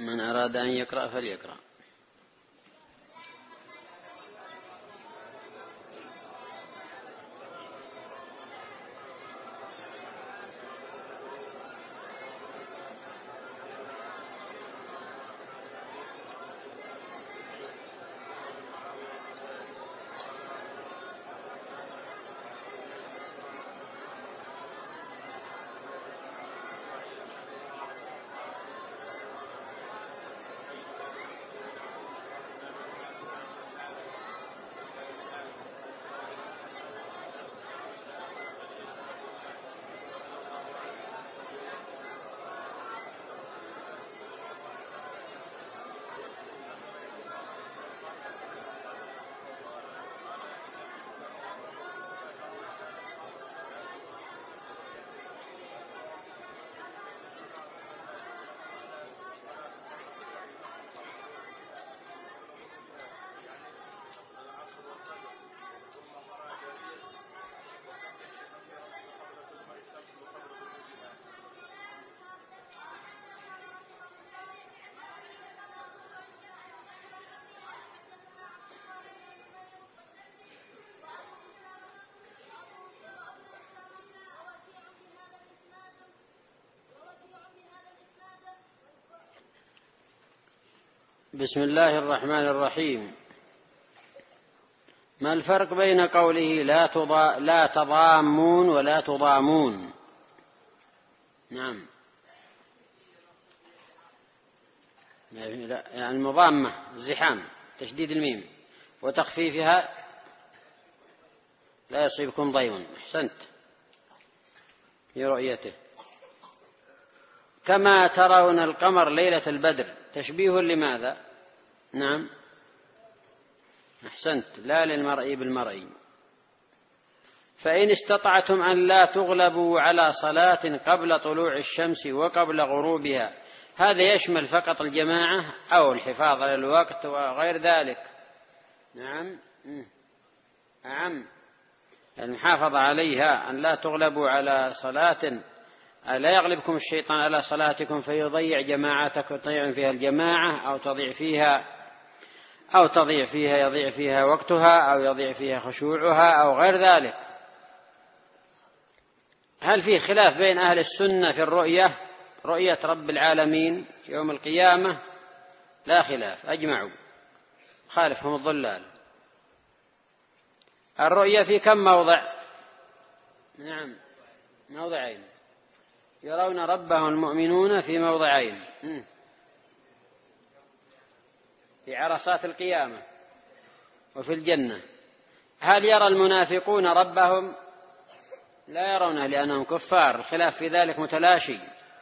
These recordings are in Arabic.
من أراد أن يقرأ فليقرأ. بسم الله الرحمن الرحيم. ما الفرق بين قوله لا تضامون ولا تضامون؟ نعم، يعني المضامة الزحام تشديد الميم وتخفيفها لا يصيبكم ضيم. أحسنت في رؤيته. كما ترون القمر ليلة البدر تشبيه لماذا؟ نعم، أحسنت، لا للمرئي بالمرئي. فإن استطعتم أن لا تغلبوا على صلاة قبل طلوع الشمس وقبل غروبها، هذا يشمل فقط الجماعة أو الحفاظ على الوقت وغير ذلك. نعم، أعم، المحافظة عليها، أن لا تغلبوا على صلاة، لا يغلبكم الشيطان على صلاتكم فيضيع جماعتك وتضيع فيها الجماعة، أو يضيع فيها وقتها، أو يضيع فيها خشوعها، أو غير ذلك. هل في خلاف بين أهل السنة في رؤية رب العالمين يوم القيامة؟ لا خلاف، أجمعوا، خالفهم الضلال. الرؤية في كم موضع؟ نعم، موضعين. يرون ربهم المؤمنون في موضعين، في عرصات القيامة وفي الجنة. هل يرى المنافقون ربهم؟ لا يرونه لأنهم كفار. الخلاف في ذلك متلاشي،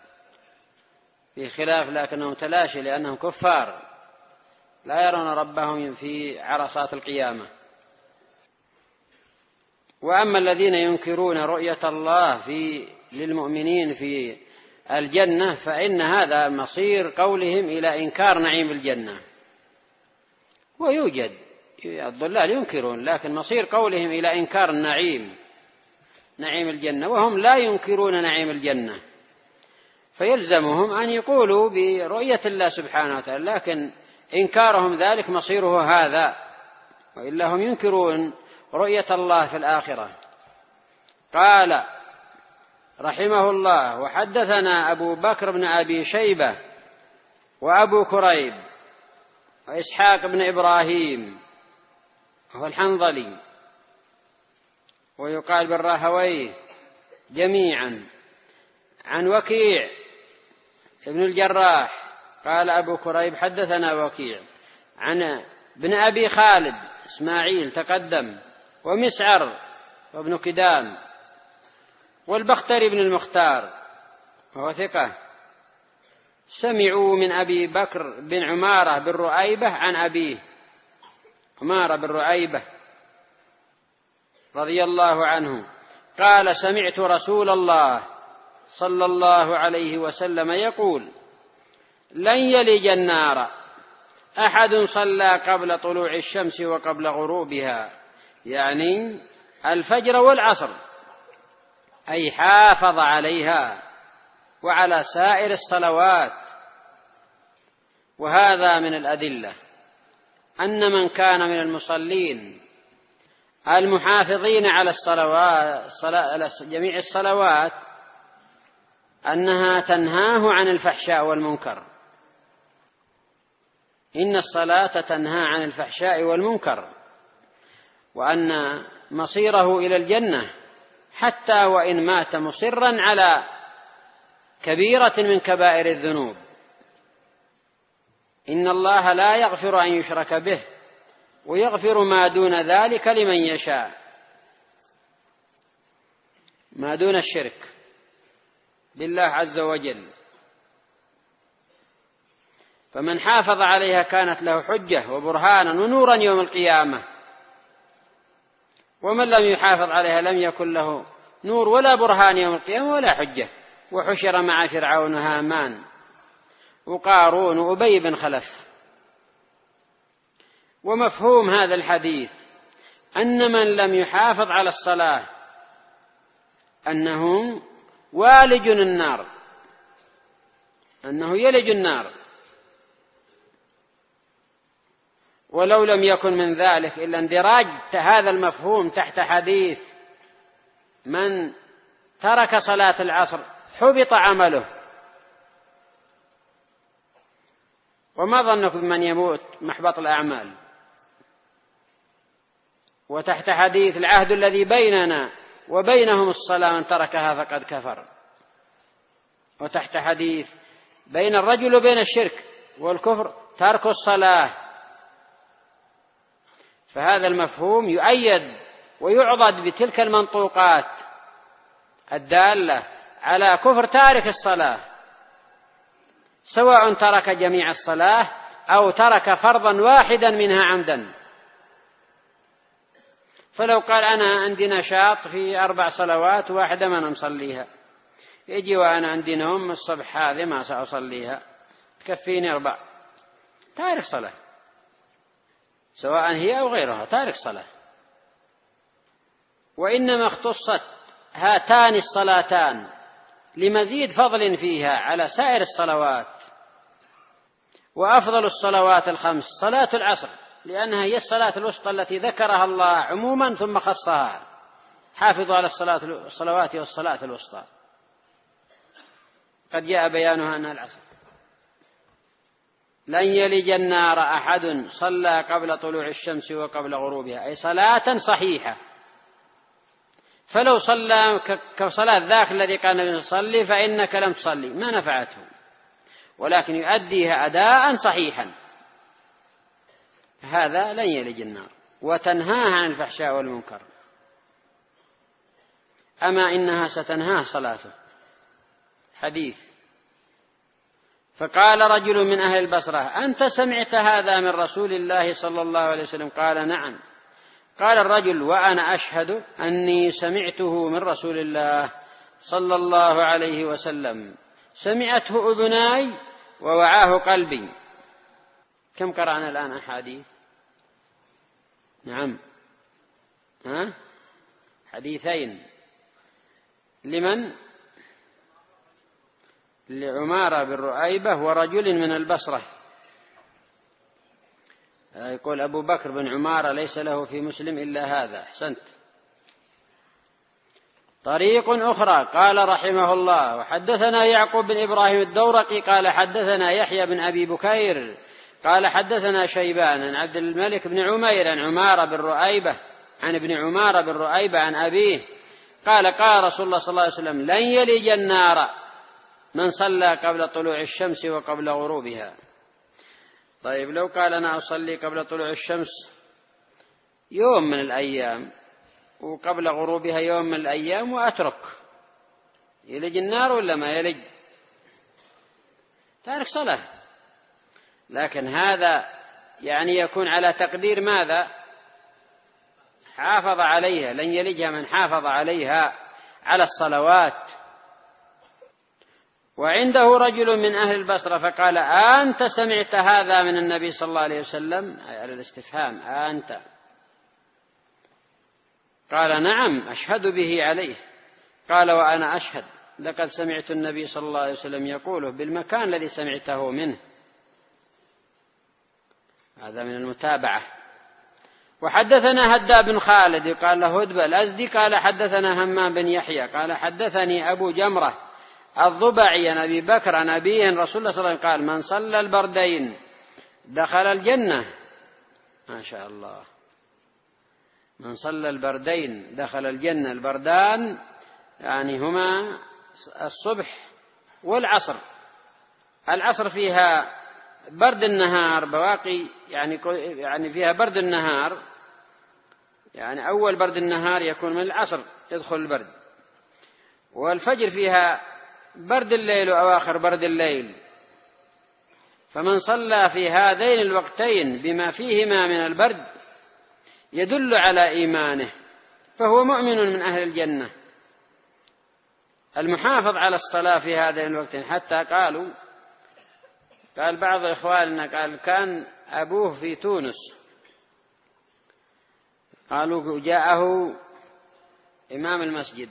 في خلاف لكنه متلاشي لأنهم كفار، لا يرون ربهم في عرصات القيامة. وأما الذين ينكرون رؤية الله للمؤمنين في الجنة فإن هذا مصير قولهم إلى إنكار نعيم الجنة. ويوجد الضلال ينكرون، لكن مصير قولهم إلى إنكار نعيم الجنة، وهم لا ينكرون نعيم الجنة، فيلزمهم أن يقولوا برؤية الله سبحانه وتعالى، لكن إنكارهم ذلك مصيره هذا، وإلا هم ينكرون رؤية الله في الآخرة. قال رحمه الله: وحدثنا أبو بكر بن أبي شيبة وأبو كريب وإسحاق بن إبراهيم هو الحنظلي، ويقال بالراهويه جميعا، عن وكيع ابن الجراح. قال أبو كريب حدثنا وكيع عن ابن أبي خالد إسماعيل تقدم، ومسعر وابن كدام، والبختري بن المختار وهو ثقة، سمعوا من أبي بكر بن عمارة بن رؤيبة عن أبيه عمارة بن رؤيبة رضي الله عنه قال: سمعت رسول الله صلى الله عليه وسلم يقول: لن يلج النار أحد صلى قبل طلوع الشمس وقبل غروبها، يعني الفجر والعصر، أي حافظ عليها وعلى سائر الصلوات، وهذا من الأدلة أن من كان من المصلين المحافظين على جميع الصلوات أنها تنهاه عن الفحشاء والمنكر. إن الصلاة تنهى عن الفحشاء والمنكر، وأن مصيره إلى الجنة حتى وإن مات مصرا على كبيرة من كبائر الذنوب. إن الله لا يغفر أن يشرك به ويغفر ما دون ذلك لمن يشاء، ما دون الشرك بالله عز وجل. فمن حافظ عليها كانت له حجة وبرهانا ونورا يوم القيامة، ومن لم يحافظ عليها لم يكن له نور ولا برهان يوم القيامة ولا حجة. وحشر مع فرعون هامان وقارون وأبي بن خلف. ومفهوم هذا الحديث أن من لم يحافظ على الصلاة أنه والج النار، أنه يلج النار. ولو لم يكن من ذلك إلا اندراج هذا المفهوم تحت حديث من ترك صلاة العصر حبط عمله. وما ظنكم بمن يموت محبط الأعمال؟ وتحت حديث العهد الذي بيننا وبينهم الصلاة من تركها فقد كفر. وتحت حديث بين الرجل وبين الشرك والكفر ترك الصلاة. فهذا المفهوم يؤيد ويعضد بتلك المنطوقات الدالة على كفر تارك الصلاة، سواء ترك جميع الصلاة أو ترك فرضا واحدا منها عمدا. فلو قال أنا عندي نشاط في 4 صلوات واحدة ما نصليها، يجي وأنا عندي نوم الصبح هذه ما سأصليها تكفيني 4، تارك صلاة، سواء هي أو غيرها تارك صلاة. وإنما اختصت هاتان الصلاتان لمزيد فضل فيها على سائر الصلوات. وأفضل الصلوات الخمس صلاة العصر، لأنها هي الصلاة الوسطى التي ذكرها الله عموما ثم خصها: حافظوا على الصلوات والصلاة الوسطى. قد جاء بيانها أنها العصر. لن يلج النار أحد صلى قبل طلوع الشمس وقبل غروبها، أي صلاة صحيحة. فلو صلى كصلاة ذاك الذي كان يصلي فإنك لم تصلي، ما نفعته، ولكن يؤديها أداء صحيحا، هذا لن يلج النار وتنهاه عن الفحشاء والمنكر. أما إنها ستنهاه صلاته. حديث: فقال رجل من أهل البصرة: أنت سمعت هذا من رسول الله صلى الله عليه وسلم؟ قال: نعم. قال الرجل: وأنا أشهد أني سمعته من رسول الله صلى الله عليه وسلم، سمعته أذناي ووعاه قلبي. كم قرأنا الآن أحاديث؟ نعم، حديثين. لمن؟ لعمارة بن رؤيبة ورجل من البصرة. يقول أبو بكر بن عمارة ليس له في مسلم إلا هذا. أحسنت. طريق أخرى. قال رحمه الله: وحدثنا يعقوب بن إبراهيم الدورقي قال حدثنا يحيى بن أبي بكير قال حدثنا شيبان عن عبد الملك بن عمير عن عمارة بن رؤيبة عن ابن عمارة بن رؤيبة عن أبيه قال: قال رسول الله صلى الله عليه وسلم: لن يلج النار من صلى قبل طلوع الشمس وقبل غروبها. طيب، لو قال أنا أصلي قبل طلوع الشمس يوم من الأيام وقبل غروبها يوم من الأيام وأترك، يلج النار ولا ما يلج؟ تارك صلاة. لكن هذا يعني يكون على تقدير ماذا؟ حافظ عليها. لن يلجها من حافظ عليها على الصلوات. وعنده رجل من أهل البصرة فقال: أنت سمعت هذا من النبي صلى الله عليه وسلم؟ على الاستفهام أنت. قال: نعم، أشهد به عليه. قال: وأنا أشهد، لقد سمعت النبي صلى الله عليه وسلم يقوله بالمكان الذي سمعته منه. هذا من المتابعة. وحدثنا هداب بن خالد قال له هدبة الأزدي قال حدثنا همام بن يحيى قال حدثني أبو جمرة الضبعي عن أبي بكر عن أبيه رسول الله صلى الله عليه وسلم قال من صلى البردين دخل الجنة. ما شاء الله، من صلى البردين دخل الجنة. البردان يعني هما الصبح والعصر. العصر فيها برد النهار بواقي، يعني فيها برد النهار، يعني أول برد النهار يكون من العصر يدخل البرد، والفجر فيها برد الليل وأواخر برد الليل. فمن صلى في هذين الوقتين بما فيهما من البرد يدل على إيمانه فهو مؤمن من أهل الجنة. المحافظ على الصلاة في هذين الوقتين، حتى قال بعض إخواننا قال كان أبوه في تونس، قالوا جاءه إمام المسجد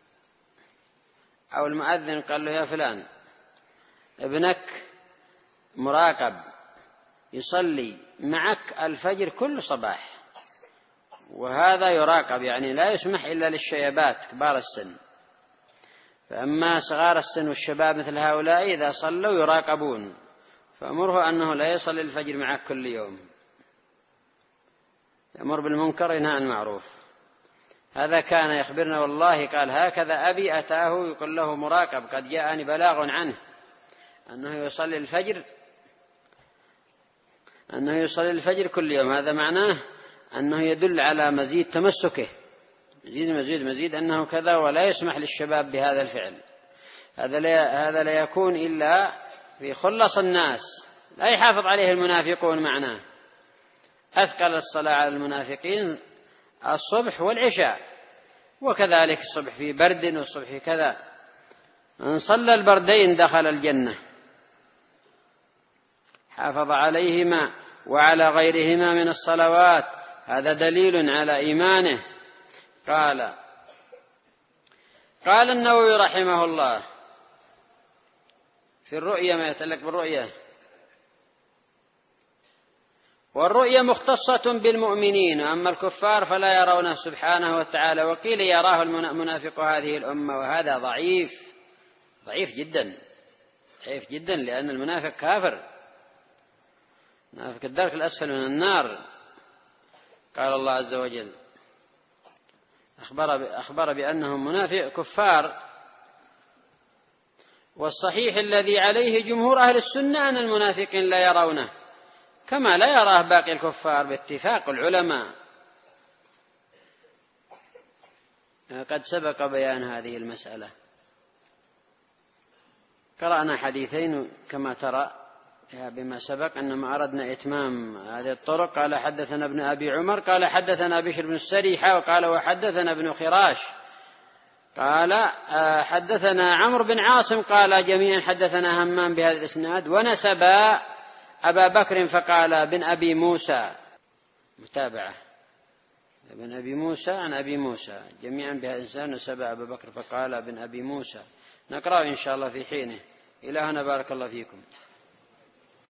أو المؤذن قال له يا فلان ابنك مراقب يصلي معك الفجر كل صباح، وهذا يراقب، يعني لا يسمح إلا للشيبات كبار السن، فأما صغار السن والشباب مثل هؤلاء إذا صلوا يراقبون، فأمره أنه لا يصلي الفجر معك كل يوم، يأمر بالمنكر وينهى عن المعروف. هذا كان يخبرنا والله قال هكذا أبي أتاه يقول له مراقب قد جاءني بلاغ عنه أنه يصلي الفجر كل يوم. هذا معناه أنه يدل على مزيد تمسكه، مزيد أنه كذا، ولا يسمح للشباب بهذا الفعل. هذا لا يكون إلا في خلص الناس، لا يحافظ عليه المنافقون. معناه أثقل الصلاة على المنافقين الصبح والعشاء، وكذلك الصبح في برد والصبح في كذا. من صلى البردين دخل الجنة، حافظ عليهما وعلى غيرهما من الصلوات، هذا دليل على إيمانه. قال النووي رحمه الله في الرؤيا ما يتعلق بالرؤيا: والرؤيا مختصة بالمؤمنين، أما الكفار فلا يرونه سبحانه وتعالى. وقيل يراه المنافق هذه الأمة، وهذا ضعيف جدا، لأن المنافق كافر، منافق الدرك الأسفل من النار. قال الله عز وجل أخبر بأنهم منافق كفار. والصحيح الذي عليه جمهور أهل السنة أن المنافقين لا يرونه كما لا يراه باقي الكفار باتفاق العلماء. قد سبق بيان هذه المسألة. قرأنا حديثين كما ترى بما سبق، أنما أردنا إتمام هذه الطرق. قال حدثنا ابن أبي عمر قال حدثنا بشر بن السريحة وقال وحدثنا ابن خراش قال حدثنا عمرو بن عاصم قال جميعا حدثنا همام بهذا الإسناد، ونسب أبا بكر فقال بن أبي موسى، متابعة ابن أبي موسى عن أبي موسى، جميعا بهذا الإسناد نسب أبا بكر فقال بن أبي موسى. نقرأ إن شاء الله في حينه. إلهنا بارك الله فيكم.